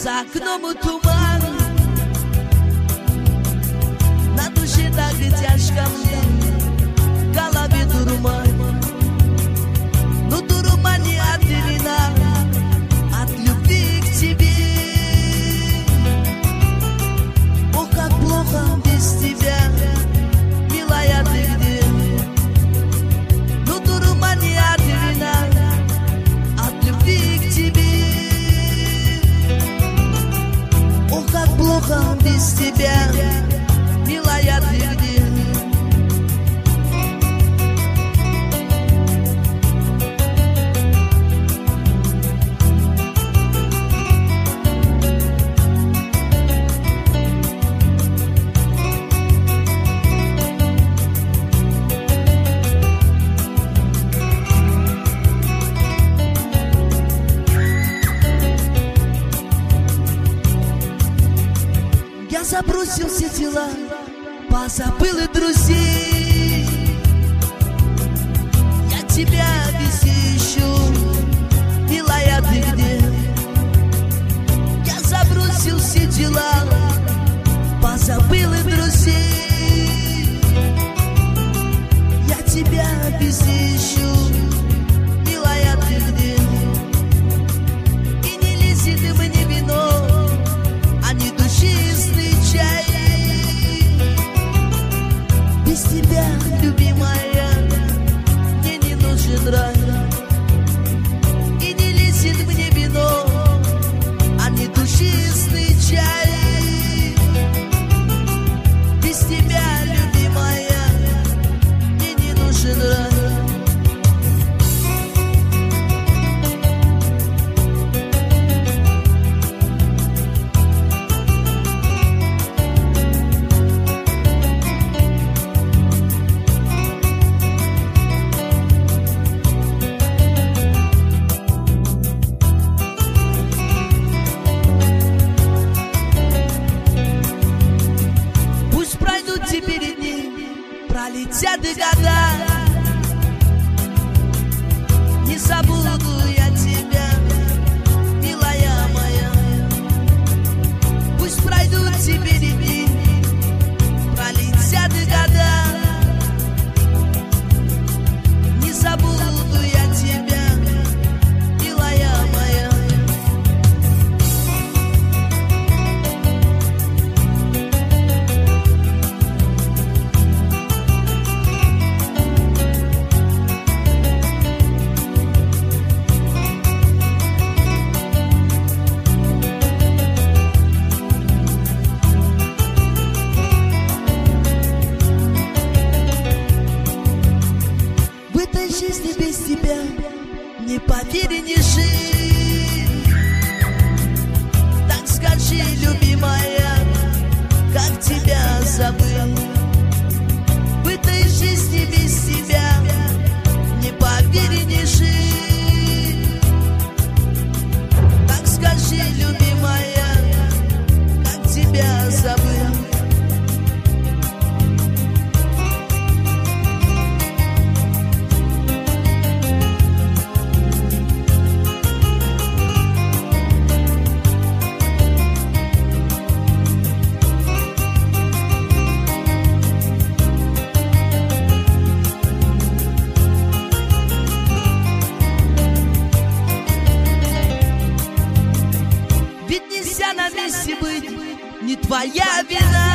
За окном туман, на душе так и тяжко мне, в голове дурман. Но дурман не от вина, от любви к тебе. Ох, как плохо без тебя, милая, ты где? Но дурман не от вина, от любви к тебе. Ох, как плохо без тебя, милая, ты где? Я забросил все дела, позабыл и друзей. Я тебя везде ищу, милая, ты где? Я забросил все дела, позабыл и друзей. Я тебя везде ищу, милая, ты где? И не лезет мне вино, а не душистый чай. Без тебя, любимая, мне не нужен рай. И не лезет мне вино, а не душистый чай. Без тебя, любимая, мне не нужен рай. Теперь дни пролетят и года, не забуду я тебя, милая моя. Пусть пройдут теперь дни, пролетят и года, не забуду я тебя, милая моя. Жизни без тебя, не поверь, не жить. Так скажи, любимая, как тебя забыть? В этой жизни без тебя, не поверь, не жить. Так скажи, любимая, как тебя забыть? Ведь нельзя на месте быть, не твоя вина.